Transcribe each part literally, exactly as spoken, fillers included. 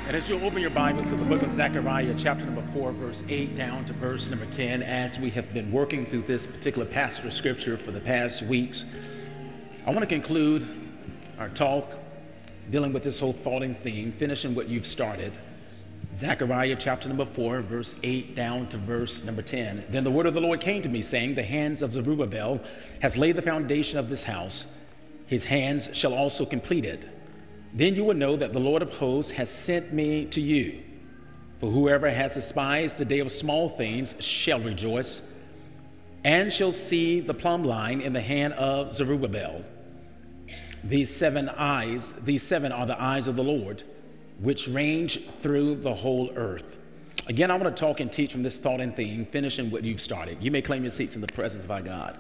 And as you open your Bibles to the book of Zechariah, chapter number four, verse eight down to verse number ten, as we have been working through this particular passage of scripture for the past weeks, I want to conclude our talk dealing with this whole thought and theme, finishing what you've started. Zechariah chapter number four, verse eight down to verse number ten. Then the word of the Lord came to me, saying, the hands of Zerubbabel has laid the foundation of this house. His hands shall also complete it. Then you will know that the Lord of hosts has sent me to you. For whoever has despised the day of small things shall rejoice, and shall see the plumb line in the hand of Zerubbabel. These seven eyes, these seven are the eyes of the Lord, which range through the whole earth. Again, I want to talk and teach from this thought and theme, finishing what you've started. You may claim your seats in the presence of our God.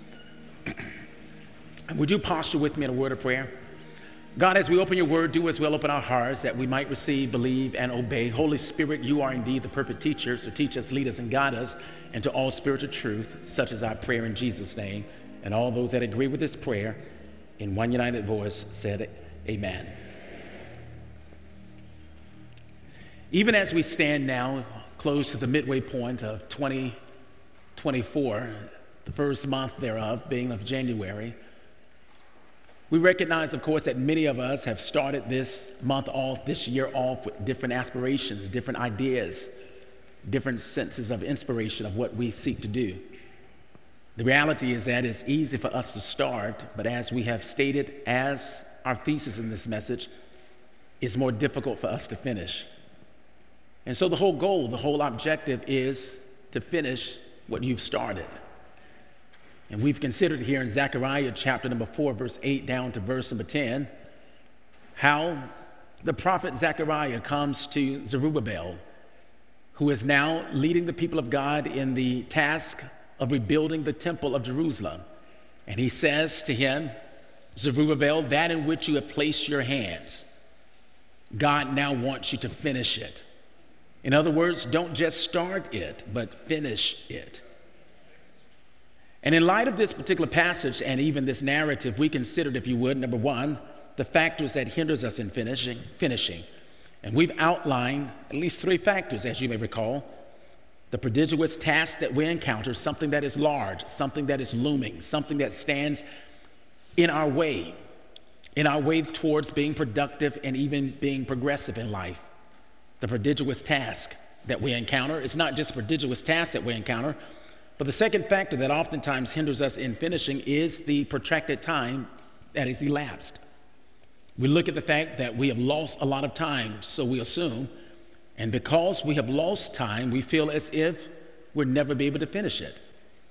Would you posture with me in a word of prayer? God, as we open your word, do as well open our hearts that we might receive, believe, and obey. Holy Spirit, you are indeed the perfect teacher, so teach us, lead us, and guide us into all spiritual truth, such as our prayer in Jesus' name. And all those that agree with this prayer in one united voice said, amen. Even as we stand now close to the midway point of twenty twenty-four, the first month thereof being of January, we recognize, of course, that many of us have started this month off, this year off with different aspirations, different ideas, different senses of inspiration of what we seek to do. The reality is that it's easy for us to start, but as we have stated as our thesis in this message, it's more difficult for us to finish. And so the whole goal, the whole objective is to finish what you've started. And we've considered here in Zechariah chapter number four, verse eight down to verse number ten, how the prophet Zechariah comes to Zerubbabel, who is now leading the people of God in the task of rebuilding the temple of Jerusalem. And he says to him, Zerubbabel, that in which you have placed your hands, God now wants you to finish it. In other words, don't just start it, but finish it. And in light of this particular passage and even this narrative, we considered, if you would, number one, the factors that hinders us in finishing, finishing. And we've outlined at least three factors, as you may recall. The prodigious task that we encounter, something that is large, something that is looming, something that stands in our way, in our way towards being productive and even being progressive in life. The prodigious task that we encounter, it's not just a prodigious task that we encounter, but the second factor that oftentimes hinders us in finishing is the protracted time that is elapsed. We look at the fact that we have lost a lot of time, so we assume, and because we have lost time, we feel as if we'll never be able to finish it.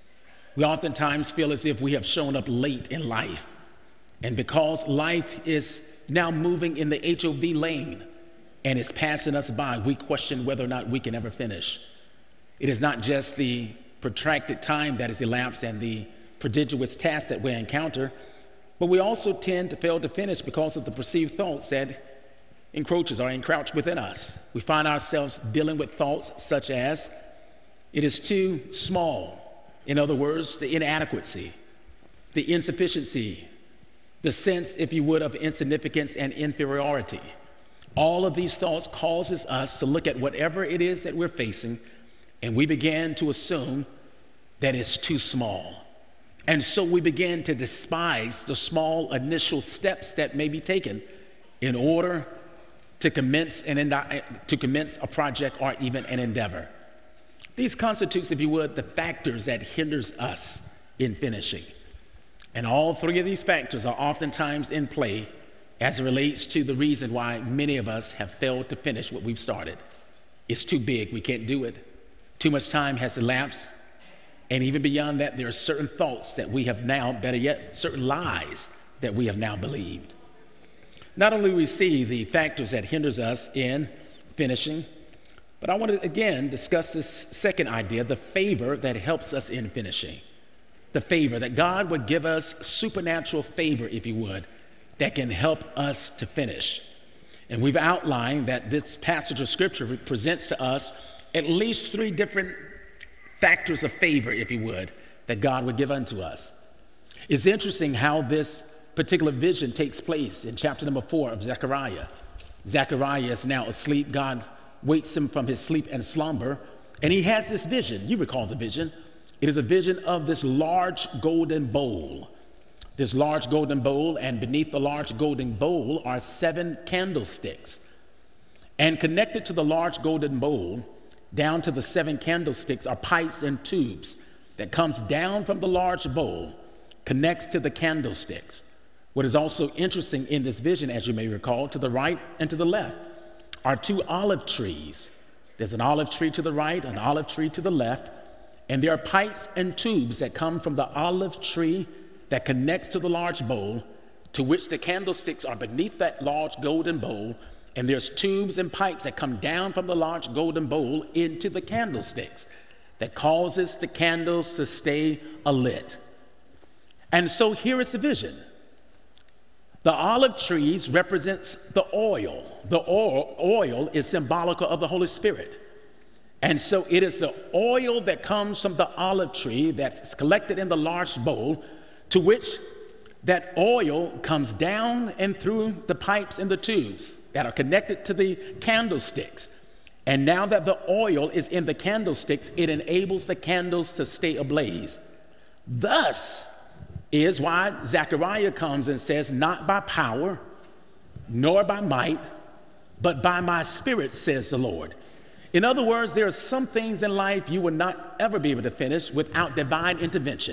We oftentimes feel as if we have shown up late in life, and because life is now moving in the H O V lane and it's passing us by, we question whether or not we can ever finish. It is not just the protracted time that has elapsed and the prodigious task that we encounter, but we also tend to fail to finish because of the perceived thoughts that encroaches or encroach within us. We find ourselves dealing with thoughts such as, it is too small. In other words, the inadequacy, the insufficiency, the sense, if you would, of insignificance and inferiority. All of these thoughts causes us to look at whatever it is that we're facing, and we began to assume that it's too small. And so we begin to despise the small initial steps that may be taken in order to commence, an, to commence a project or even an endeavor. These constitutes, if you would, the factors that hinders us in finishing. And all three of these factors are oftentimes in play as it relates to the reason why many of us have failed to finish what we've started. It's too big, we can't do it. Too much time has elapsed, and even beyond that, there are certain thoughts that we have now, better yet, certain lies that we have now believed. Not only do we see the factors that hinders us in finishing, but I want to again discuss this second idea, the favor that helps us in finishing. The favor, that God would give us supernatural favor, if you would, that can help us to finish. And we've outlined that this passage of scripture presents to us at least three different factors of favor, if you would, that God would give unto us. It's interesting how this particular vision takes place in chapter number four of Zechariah. Zechariah is now asleep. God wakes him from his sleep and slumber, and he has this vision. You recall the vision. It is a vision of this large golden bowl. This large golden bowl, and beneath the large golden bowl are seven candlesticks. And connected to the large golden bowl, down to the seven candlesticks, are pipes and tubes that comes down from the large bowl, connects to the candlesticks. What is also interesting in this vision, as you may recall, to the right and to the left are two olive trees. There's an olive tree to the right, an olive tree to the left, and there are pipes and tubes that come from the olive tree that connects to the large bowl, to which the candlesticks are beneath that large golden bowl, and there's tubes and pipes that come down from the large golden bowl into the candlesticks that causes the candles to stay alit. And so here is the vision. The olive trees represents the oil. The oil, oil is symbolical of the Holy Spirit. And so it is the oil that comes from the olive tree that's collected in the large bowl, to which that oil comes down and through the pipes and the tubes that are connected to the candlesticks. And now that the oil is in the candlesticks, it enables the candles to stay ablaze. Thus is why Zechariah comes and says, not by power, nor by might, but by my spirit, says the Lord. In other words, there are some things in life you will not ever be able to finish without divine intervention.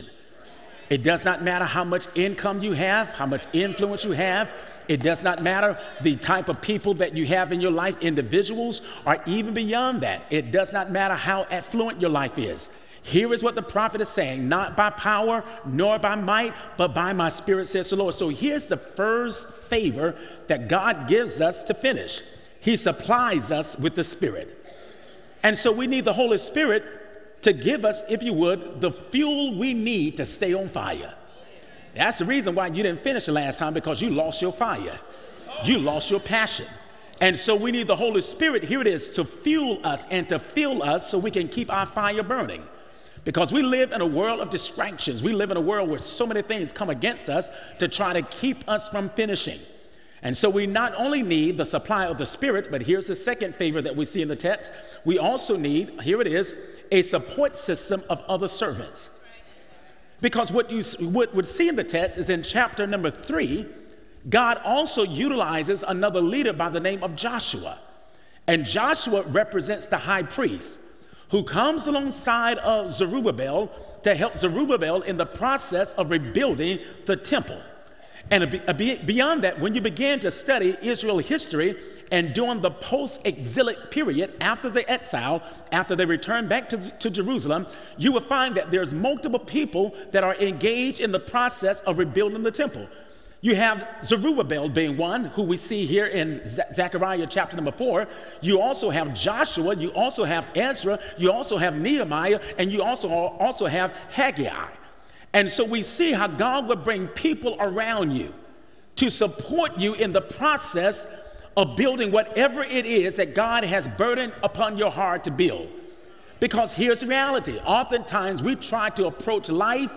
It does not matter how much income you have, how much influence you have. It does not matter the type of people that you have in your life, individuals, or even beyond that. It does not matter how affluent your life is. Here is what the prophet is saying, not by power, nor by might, but by my spirit, says the Lord. So here's the first favor that God gives us to finish. He supplies us with the Spirit. And so we need the Holy Spirit to give us, if you would, the fuel we need to stay on fire. That's the reason why you didn't finish the last time, because you lost your fire. You lost your passion. And so we need the Holy Spirit, here it is, to fuel us and to fill us so we can keep our fire burning. Because we live in a world of distractions. We live in a world where so many things come against us to try to keep us from finishing. And so we not only need the supply of the Spirit, but here's the second favor that we see in the text. We also need, here it is, a support system of other servants. Because what you would, would see in the text is in chapter number three, God also utilizes another leader by the name of Joshua. And Joshua represents the high priest who comes alongside of Zerubbabel to help Zerubbabel in the process of rebuilding the temple. And beyond that, when you begin to study Israel history and during the post-exilic period after the exile, after they return back to, to Jerusalem, you will find that there's multiple people that are engaged in the process of rebuilding the temple. You have Zerubbabel being one, who we see here in Zechariah chapter number four. You also have Joshua, you also have Ezra, you also have Nehemiah, and you also, also have Haggai. And so we see how God would bring people around you to support you in the process of building whatever it is that God has burdened upon your heart to build. Because here's the reality. Oftentimes we try to approach life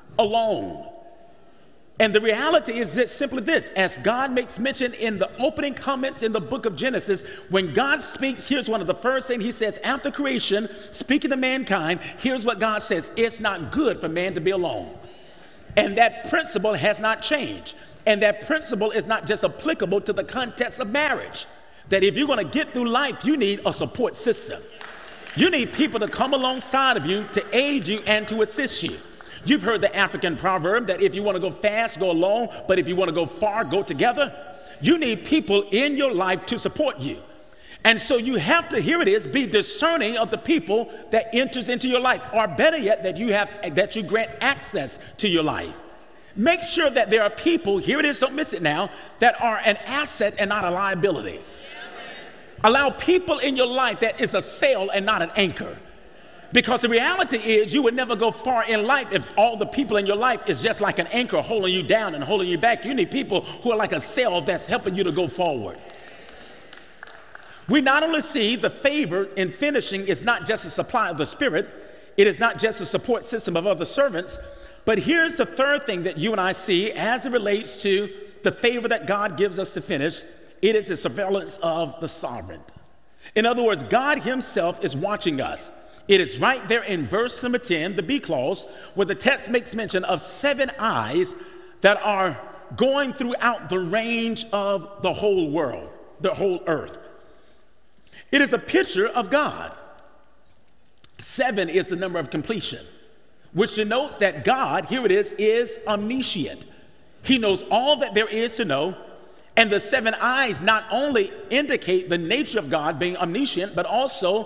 alone. And the reality is that simply this, as God makes mention in the opening comments in the book of Genesis, when God speaks, here's one of the first things he says after creation, speaking to mankind, here's what God says: it's not good for man to be alone. And that principle has not changed. And that principle is not just applicable to the context of marriage. That if you're going to get through life, you need a support system. You need people to come alongside of you to aid you and to assist you. You've heard the African proverb that if you want to go fast, go alone, but if you want to go far, go together. You need people in your life to support you. And so you have to, here it is, be discerning of the people that enters into your life, or better yet, that you have, that you grant access to your life. Make sure that there are people, here it is, don't miss it now, that are an asset and not a liability. Allow people in your life that is a sail and not an anchor. Because the reality is you would never go far in life if all the people in your life is just like an anchor holding you down and holding you back. You need people who are like a sail that's helping you to go forward. We not only see the favor in finishing is not just a supply of the Spirit, it is not just a support system of other servants, but here's the third thing that you and I see as it relates to the favor that God gives us to finish, It is the surveillance of the sovereign. In other words, God himself is watching us. It is right there in verse number ten, the B clause, where the text makes mention of seven eyes that are going throughout the range of the whole world, the whole earth. It is a picture of God. Seven is the number of completion, which denotes that God, here it is, is omniscient. He knows all that there is to know. And the seven eyes not only indicate the nature of God being omniscient, but also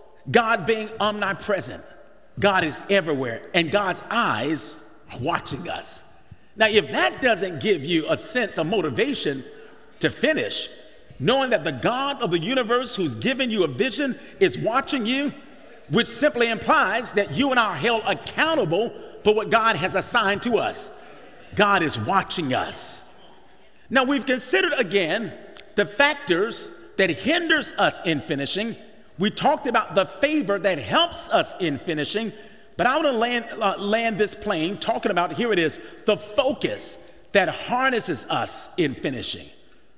God being omnipresent. God is everywhere, and God's eyes are watching us. Now, if that doesn't give you a sense of motivation to finish, knowing that the God of the universe who's given you a vision is watching you, which simply implies that you and I are held accountable for what God has assigned to us. God is watching us. Now, we've considered again the factors that hinders us in finishing. We talked about the favor that helps us in finishing, but I want to land, uh, land this plane talking about, here it is, the focus that harnesses us in finishing.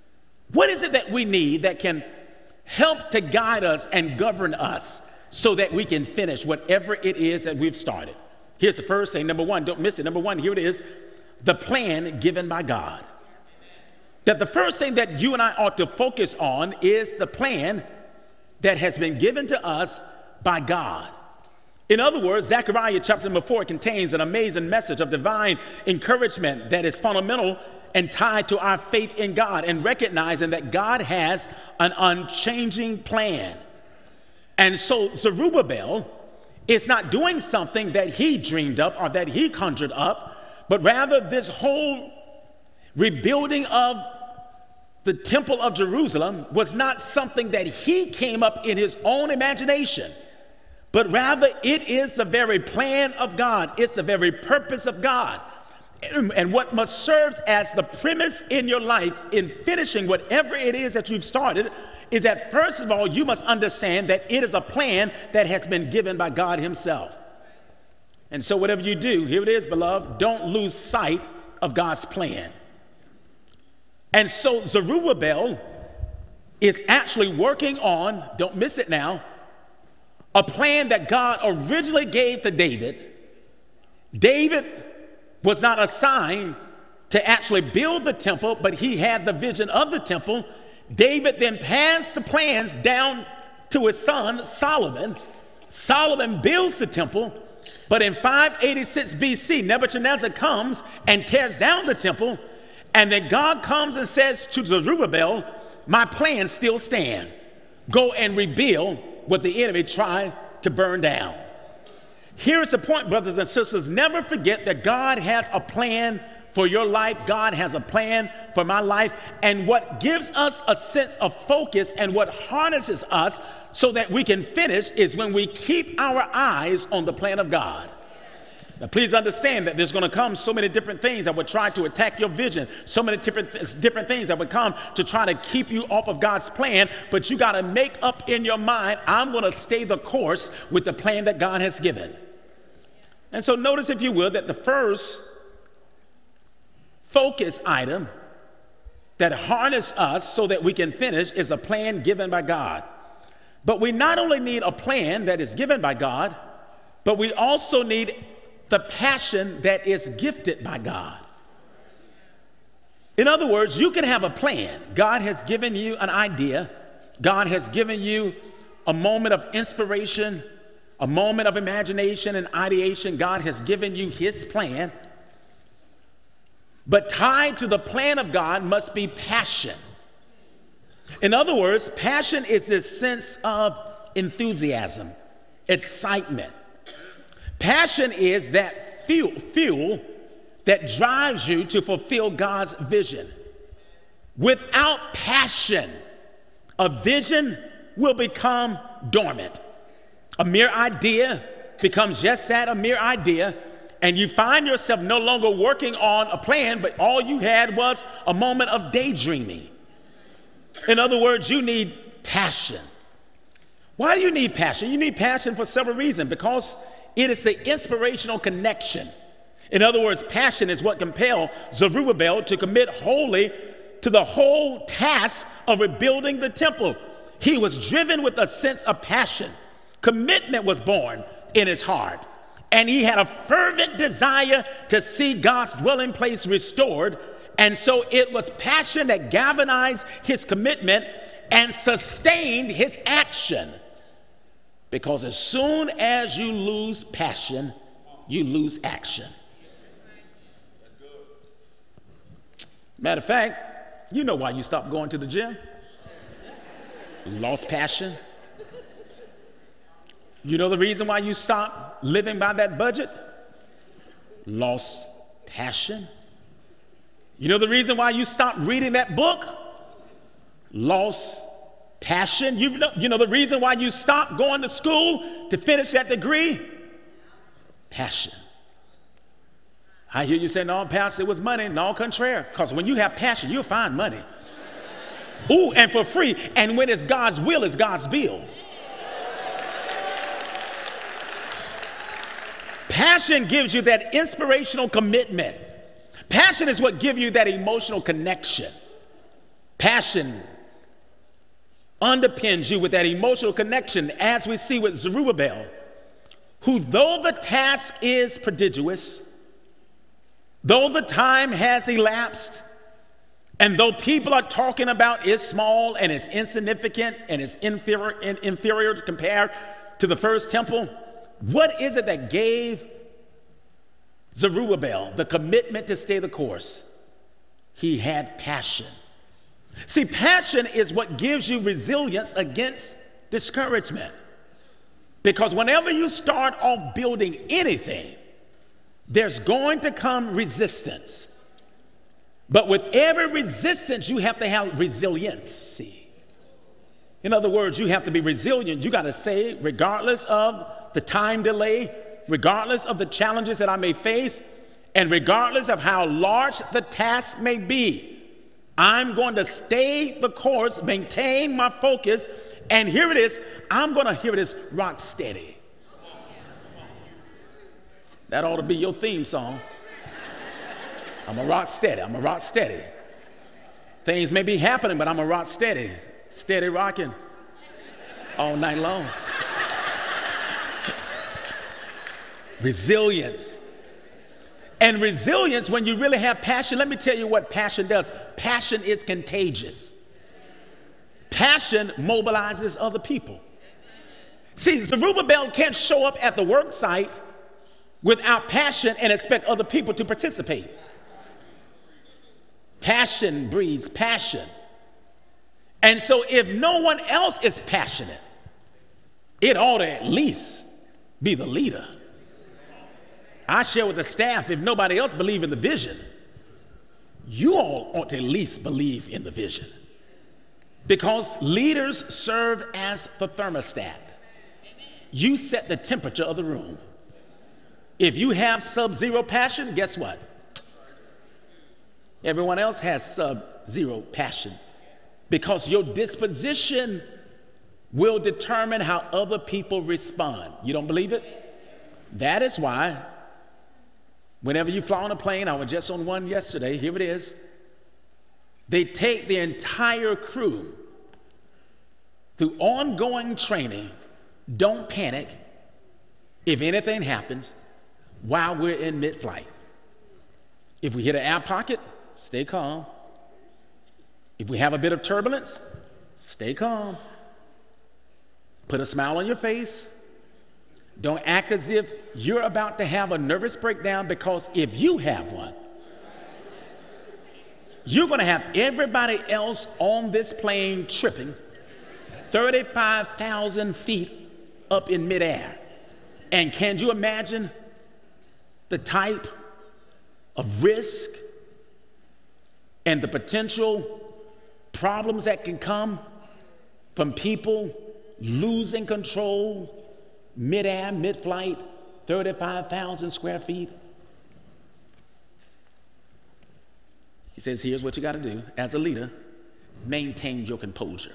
What is it that we need that can help to guide us and govern us so that we can finish whatever it is that we've started? Here's the first thing. Number one, don't miss it. Number one, here it is, the plan given by God. That the first thing that you and I ought to focus on is the plan that has been given to us by God. In other words, Zechariah chapter number four contains an amazing message of divine encouragement that is fundamental and tied to our faith in God and recognizing that God has an unchanging plan. And so Zerubbabel is not doing something that he dreamed up or that he conjured up, but rather this whole rebuilding of the temple of Jerusalem was not something that he came up in his own imagination, but rather it is the very plan of God. It's the very purpose of God. And what must serve as the premise in your life in finishing whatever it is that you've started is that, first of all, you must understand that it is a plan that has been given by God himself. And so whatever you do, here it is, beloved, don't lose sight of God's plan. And so Zerubbabel is actually working on, don't miss it now, a plan that God originally gave to David. David was not assigned to actually build the temple, but he had the vision of the temple. David then passed the plans down to his son, Solomon. Solomon builds the temple, but in five eighty-six B C, Nebuchadnezzar comes and tears down the temple. And then God comes and says to Zerubbabel, my plans still stand. Go and rebuild what the enemy tried to burn down. Here's the point, brothers and sisters. Never forget that God has a plan for your life. God has a plan for my life. And what gives us a sense of focus and what harnesses us so that we can finish is when we keep our eyes on the plan of God. Now, please understand that there's going to come so many different things that would try to attack your vision, so many different, different things that would come to try to keep you off of God's plan, but you got to make up in your mind, I'm going to stay the course with the plan that God has given. And so notice, if you will, that the first focus item that harnesses us so that we can finish is a plan given by God. But we not only need a plan that is given by God, but we also need the passion that is gifted by God. In other words, you can have a plan. God has given you an idea. God has given you a moment of inspiration, a moment of imagination and ideation. God has given you his plan. But tied to the plan of God must be passion. In other words, passion is this sense of enthusiasm, excitement. Passion is that fuel, fuel that drives you to fulfill God's vision. Without passion, a vision will become dormant. A mere idea becomes just that, a mere idea, and you find yourself no longer working on a plan, but all you had was a moment of daydreaming. In other words, you need passion. Why do you need passion? You need passion for several reasons, because it is the inspirational connection. In other words, passion is what compelled Zerubbabel to commit wholly to to the whole task of rebuilding the temple. He was driven with a sense of passion. Commitment was born in his heart, and he had a fervent desire to see God's dwelling place restored. And so it was passion that galvanized his commitment and sustained his action. Because as soon as you lose passion, you lose action. Matter of fact, you know why you stopped going to the gym. Lost passion. You know the reason why you stopped living by that budget? Lost passion. You know the reason why you stopped reading that book? Lost passion. You know, you know the reason why you stopped going to school to finish that degree? Passion. I hear you say, no, Pastor, it was money. No, contraire. Because when you have passion, you'll find money. Ooh, and for free. And when it's God's will, it's God's bill. Passion gives you that inspirational commitment. Passion is what gives you that emotional connection. Passion underpins you with that emotional connection, as we see with Zerubbabel, who, though the task is prodigious, though the time has elapsed, and though people are talking about it's small and it's insignificant and it's inferior, inferior compared to the first temple, what is it that gave Zerubbabel the commitment to stay the course? He had passion. See, passion is what gives you resilience against discouragement. Because whenever you start off building anything, there's going to come resistance. But with every resistance, you have to have resiliency. In other words, you have to be resilient. You got to say, regardless of the time delay, regardless of the challenges that I may face, and regardless of how large the task may be, I'm going to stay the course, maintain my focus, and here it is, I'm going to, here it is, rock steady. That ought to be your theme song. I'm a rock steady, I'm a rock steady. Things may be happening, but I'm a rock steady. Steady rocking all night long. Resilience. And resilience, when you really have passion, let me tell you what passion does. Passion is contagious. Passion mobilizes other people. See, Zerubbabel can't show up at the work site without passion and expect other people to participate. Passion breeds passion. And so if no one else is passionate, it ought to at least be the leader. I share with the staff, if nobody else believes in the vision, you all ought to at least believe in the vision. Because leaders serve as the thermostat. You set the temperature of the room. If you have sub-zero passion, guess what? Everyone else has sub-zero passion. Because your disposition will determine how other people respond. You don't believe it? That is why whenever you fly on a plane, I was just on one yesterday, here it is, they take the entire crew through ongoing training. Don't panic if anything happens while we're in mid-flight. If we hit an air pocket, stay calm. If we have a bit of turbulence, stay calm. Put a smile on your face. Don't act as if you're about to have a nervous breakdown, because if you have one, you're going to have everybody else on this plane tripping thirty-five thousand feet up in midair. And can you imagine the type of risk and the potential problems that can come from people losing control mid-air, mid-flight, thirty-five thousand square feet? He says, here's what you got to do as a leader: maintain your composure.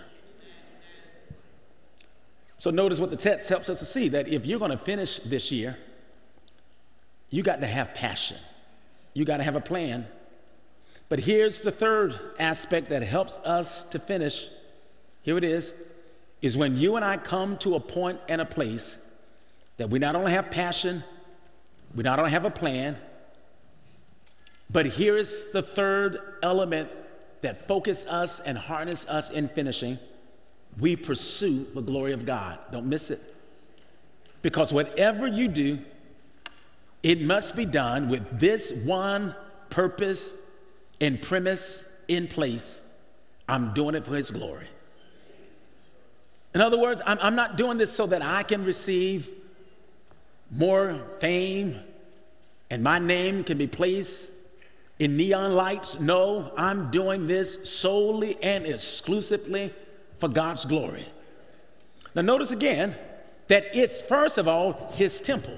So notice what the text helps us to see, that if you're going to finish this year, you got to have passion. You got to have a plan. But here's the third aspect that helps us to finish. Here it is, is when you and I come to a point and a place that we not only have passion, we not only have a plan, but here is the third element that focus us and harness us in finishing. We pursue the glory of God. Don't miss it. Because whatever you do, it must be done with this one purpose and premise in place. I'm doing it for his glory. In other words, I'm, I'm not doing this so that I can receive more fame and my name can be placed in neon lights. No, I'm doing this solely and exclusively for God's glory. Now notice again that it's first of all his temple.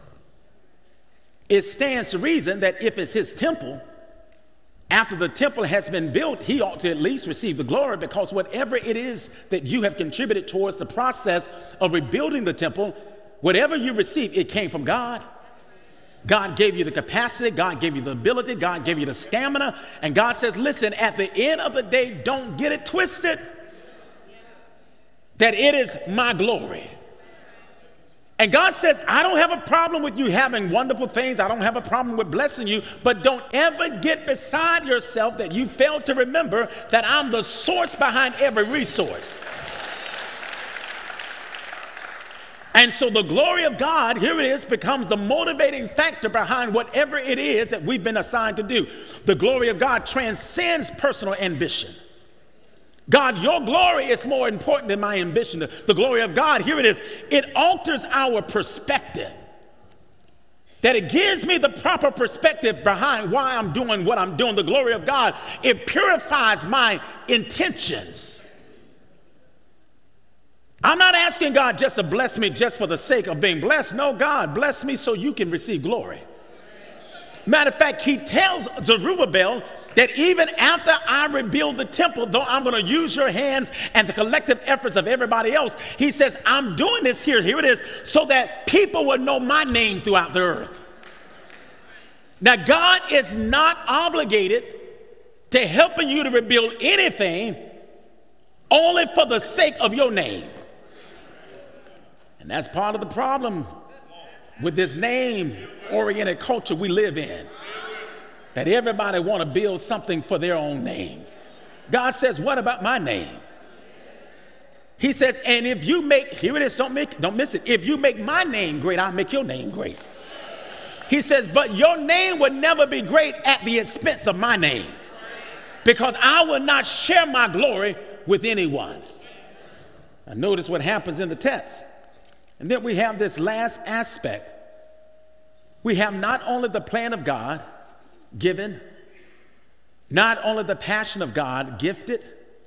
It stands to reason that if it's his temple, after the temple has been built, he ought to at least receive the glory, because whatever it is that you have contributed towards the process of rebuilding the temple, whatever you receive, it came from God. God gave you the capacity, God gave you the ability, God gave you the stamina, and God says, listen, at the end of the day, don't get it twisted, that it is my glory. And God says, I don't have a problem with you having wonderful things. I don't have a problem with blessing you, but don't ever get beside yourself that you fail to remember that I'm the source behind every resource. And so the glory of God, here it is, becomes the motivating factor behind whatever it is that we've been assigned to do. The glory of God transcends personal ambition. God, your glory is more important than my ambition. The, the glory of God, here it is, it alters our perspective. That it gives me the proper perspective behind why I'm doing what I'm doing. The glory of God, it purifies my intentions. I'm not asking God just to bless me just for the sake of being blessed. No, God, bless me so you can receive glory. Matter of fact, he tells Zerubbabel that even after I rebuild the temple, though I'm going to use your hands and the collective efforts of everybody else, he says, I'm doing this here, here it is, so that people will know my name throughout the earth. Now, God is not obligated to helping you to rebuild anything only for the sake of your name. And that's part of the problem with this name-oriented culture we live in, that everybody want to build something for their own name. God says, what about my name? He says, and if you make, here it is, don't make, don't miss it. If you make my name great, I'll make your name great. He says, but your name would never be great at the expense of my name, because I will not share my glory with anyone. Now notice what happens in the text. And then we have this last aspect. We have not only the plan of God given, not only the passion of God gifted,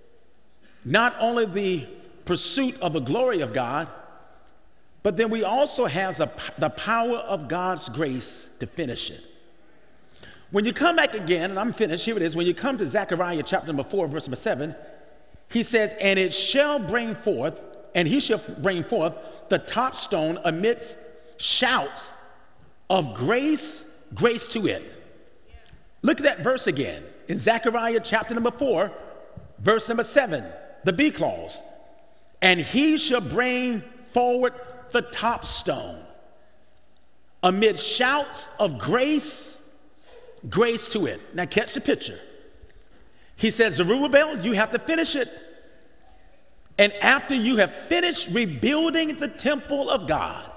not only the pursuit of the glory of God, but then we also have the, the power of God's grace to finish it. When you come back again, and I'm finished, here it is, when you come to Zechariah chapter number four, verse number seven, he says, and it shall bring forth, and he shall bring forth the top stone amidst shouts of grace, grace to it. Look at that verse again in Zechariah chapter number four, verse number seven, the B clause. And he shall bring forward the top stone amid shouts of grace, grace to it. Now catch the picture. He says, Zerubbabel, you have to finish it. And after you have finished rebuilding the temple of God,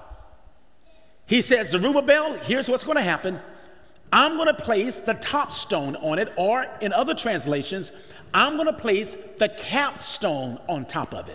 he says, Zerubbabel, here's what's going to happen. I'm going to place the top stone on it, or in other translations, I'm going to place the capstone on top of it.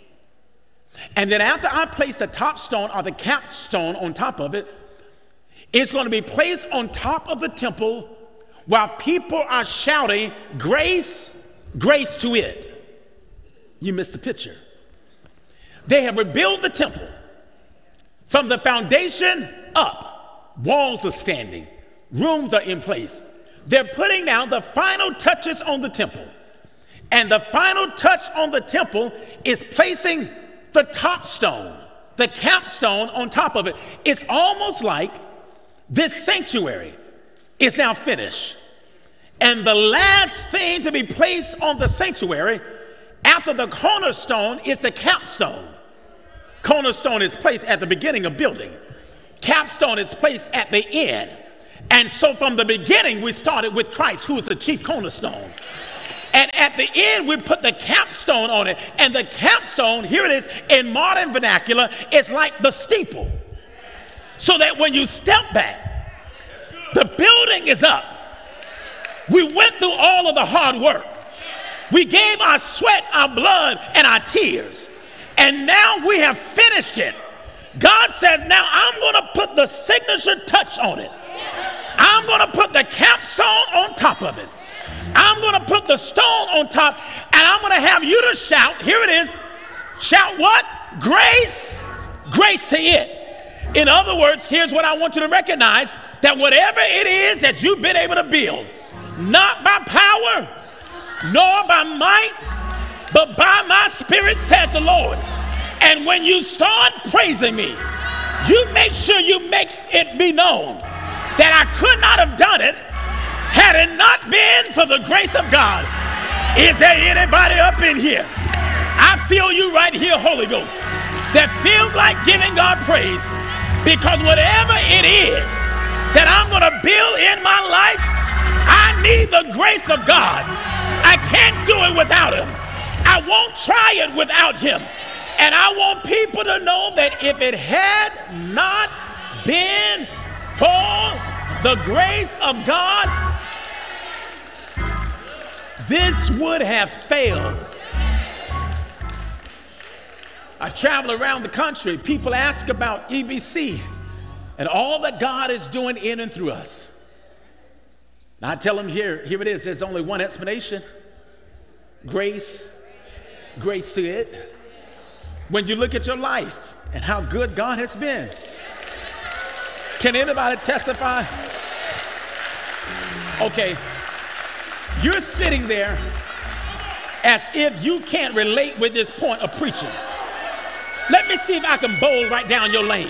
And then after I place the top stone or the capstone on top of it, it's going to be placed on top of the temple while people are shouting, grace, grace to it. You missed the picture. They have rebuilt the temple from the foundation up. Walls are standing. Rooms are in place. They're putting down the final touches on the temple. And the final touch on the temple is placing the top stone, the capstone on top of it. It's almost like this sanctuary is now finished. And the last thing to be placed on the sanctuary after the cornerstone is the capstone. Cornerstone is placed at the beginning of building. Capstone is placed at the end. And so from the beginning, we started with Christ, who is the chief cornerstone. And at the end, we put the capstone on it. And the capstone, here it is, in modern vernacular, is like the steeple. So that when you step back, the building is up. We went through all of the hard work. We gave our sweat, our blood, and our tears. And now we have finished it. God says, now I'm going to put the signature touch on it. I'm going to put the capstone on top of it. I'm going to put the stone on top, and I'm going to have you to shout. Here it is. Shout what? Grace. Grace to it. In other words, here's what I want you to recognize, that whatever it is that you've been able to build, not by power, nor by might, but by my spirit, says the Lord. And when you start praising me, you make sure you make it be known that I could not have done it had it not been for the grace of God. Is there anybody up in here? I feel you right here, Holy Ghost, that feels like giving God praise, because whatever it is that I'm going to build in my life, I need the grace of God. I can't do it without him. I won't try it without him. And I want people to know that if it had not been for the grace of God, this would have failed. I travel around the country. People ask about E B C and all that God is doing in and through us. And I tell them here, here it is. There's only one explanation. Grace. Grace to it. When you look at your life and how good God has been, can anybody testify? Okay, you're sitting there as if you can't relate with this point of preaching. Let me see if I can bowl right down your lane.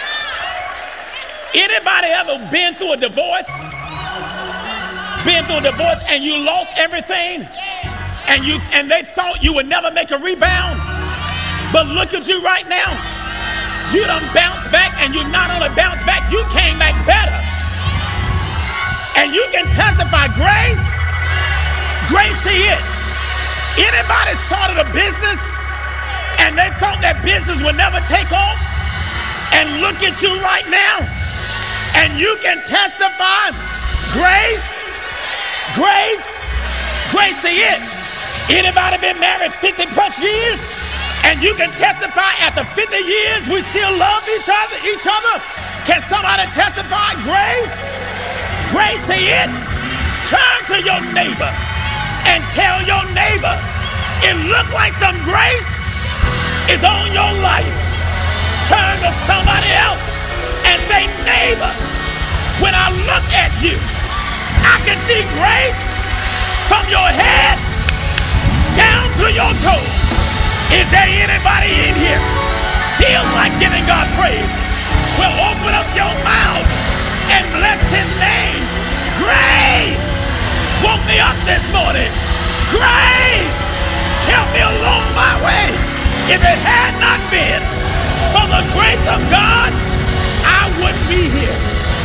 Anybody ever been through a divorce? Been through a divorce and you lost everything, and you and they thought you would never make a rebound? But look at you right now. You done bounced back, and you not only bounced back, you came back better. And you can testify grace, grace to it. Anybody started a business and they thought that business would never take off? And look at you right now. And you can testify grace, grace, grace to it. Anybody been married fifty plus years? And you can testify after fifty years, we still love each other. Each other. Can somebody testify grace? Grace to it. Turn to your neighbor and tell your neighbor, it looks like some grace is on your life. Turn to somebody else and say, neighbor, when I look at you, I can see grace from your head down to your toes. Is there anybody in here feels like giving God praise? Well, open up your mouth and bless his name. Grace woke me up this morning. Grace kept me along my way. If it had not been for the grace of God, I wouldn't be here.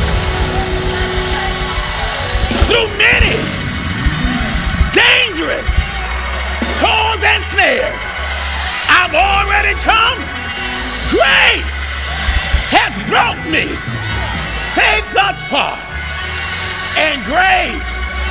Through many dangerous toils and snares, I've already come. Grace has brought me safe thus far, and grace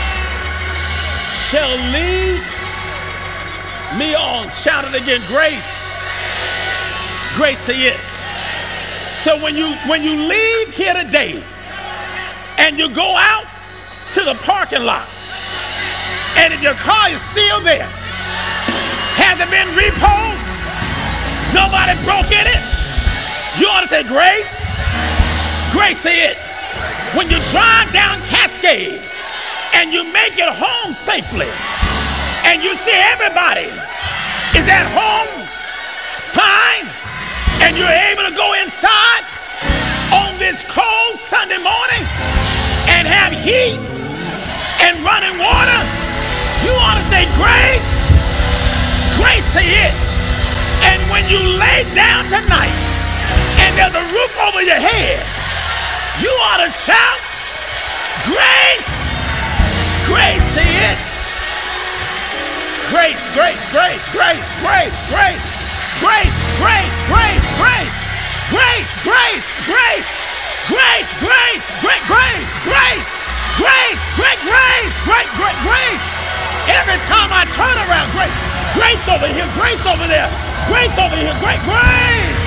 shall lead me on. Shout it again, grace. Grace to it. So when you when you leave here today and you go out to the parking lot, and if your car is still there, has it been repoed? Nobody broke in it? You ought to say grace. Grace to it. When you drive down Cascade and you make it home safely, and you see everybody is at home fine, and you're able to go inside on this cold Sunday morning and have heat and running water, you ought to say, grace, grace to it. And when you lay down tonight and there's a roof over your head, you ought to shout, grace, grace to it. Grace, grace, grace, grace, grace, grace, grace, grace, grace, grace, grace, grace, grace, grace, grace, great grace, grace, grace, great grace, great, great grace. Every time I turn around, great grace over here, grace over there, grace over here, great grace.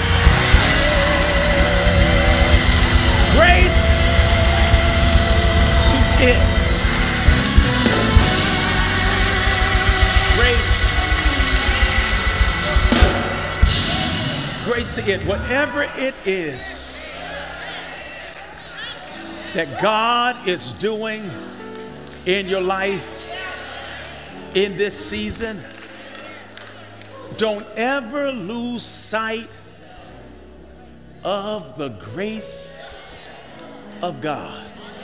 Grace to it. Grace. Grace to it. Whatever it is that God is doing in your life in this season, don't ever lose sight of the grace of God.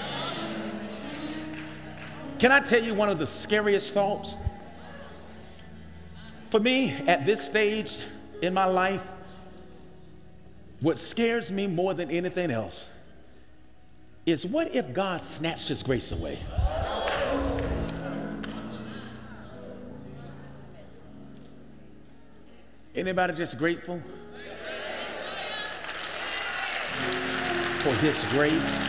Can I tell you one of the scariest thoughts? For me, at this stage in my life, what scares me more than anything else is, what if God snatched his grace away? Anybody just grateful for his grace?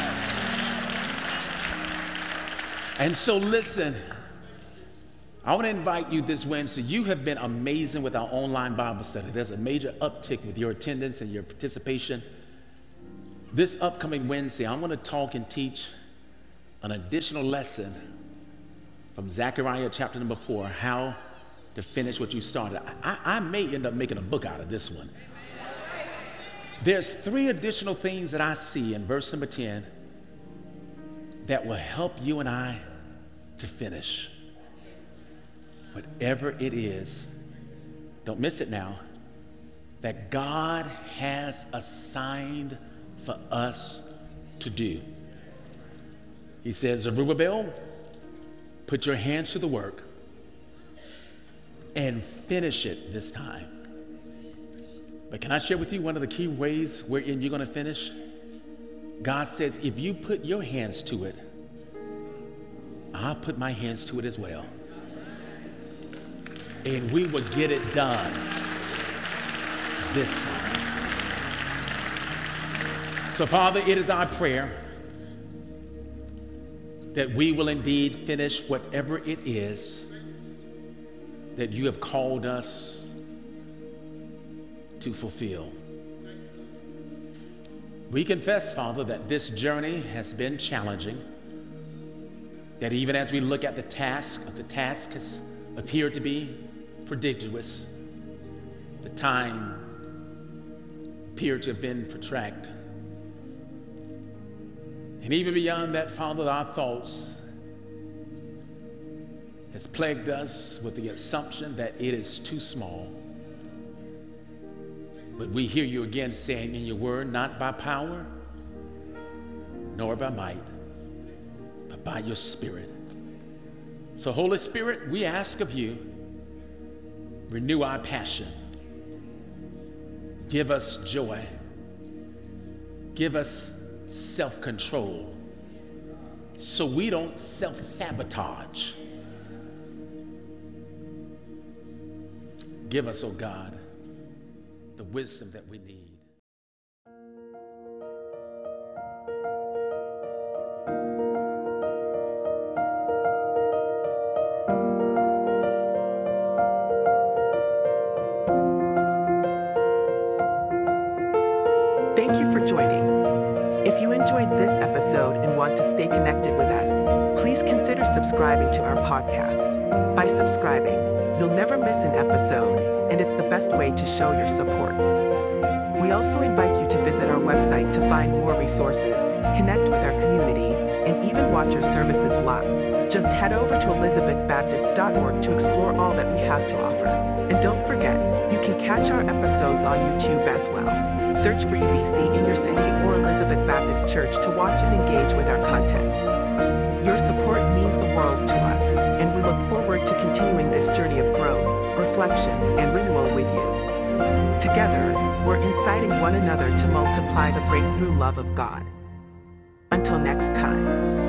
And so listen, I want to invite you this Wednesday. You have been amazing with our online Bible study. There's a major uptick with your attendance and your participation. This upcoming Wednesday, I'm going to talk and teach an additional lesson from Zechariah chapter number four, how to finish what you started. I, I may end up making a book out of this one. There's three additional things that I see in verse number ten that will help you and I to finish. Whatever it is, don't miss it now, that God has assigned for us to do. He says, Zerubbabel, put your hands to the work and finish it this time. But can I share with you one of the key ways wherein you're going to finish? God says, if you put your hands to it, I'll put my hands to it as well. And we will get it done this time. So, Father, it is our prayer that we will indeed finish whatever it is that you have called us to fulfill. We confess, Father, that this journey has been challenging, that even as we look at the task, the task has appeared to be prodigious. The time appeared to have been protracted. And even beyond that, Father, our thoughts has plagued us with the assumption that it is too small. But we hear you again saying in your word, not by power, nor by might, but by your Spirit. So, Holy Spirit, we ask of you, renew our passion. Give us joy. Give us self-control so we don't self-sabotage. Give us, oh God, the wisdom that we need. Thank you for joining. If you enjoyed this episode and want to stay connected with us, please consider subscribing to our podcast. By subscribing, you'll never miss an episode, and it's the best way to show your support. We also invite you to visit our website to find more resources, connect with our community, and even watch our services live. Just head over to elizabeth baptist dot org to explore all that we have to offer. And don't forget, you can catch our episodes on YouTube as well. Search for E B C in your city or Elizabeth Baptist Church to watch and engage with our content. Your support means the world to us, and we look forward to continuing this journey of growth, reflection, and renewal with you. Together, we're inciting one another to multiply the breakthrough love of God. Until next time.